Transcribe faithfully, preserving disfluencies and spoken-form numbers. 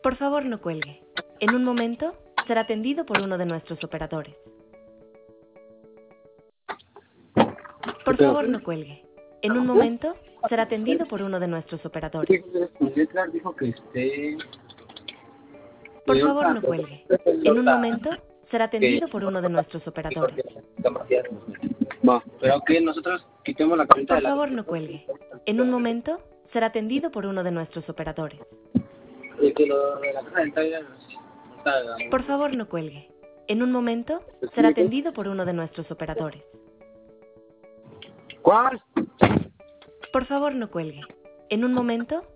Por favor, no cuelgue. En un momento, será atendido por uno de nuestros operadores. Por favor, no cuelgue. En un momento, será atendido por uno de nuestros operadores. Dijo que este... Por favor, no cuelgue. En un momento, será atendido por uno de nuestros operadores. Va, pero que nosotros quitemos la carita Por de la... favor, no cuelgue. En un momento, será atendido por uno de nuestros operadores. De que lo de la caja dental ya no está... Por favor, no cuelgue. En un momento, será atendido por uno de nuestros operadores. ¿Cuál? Por favor, no cuelgue. En un momento,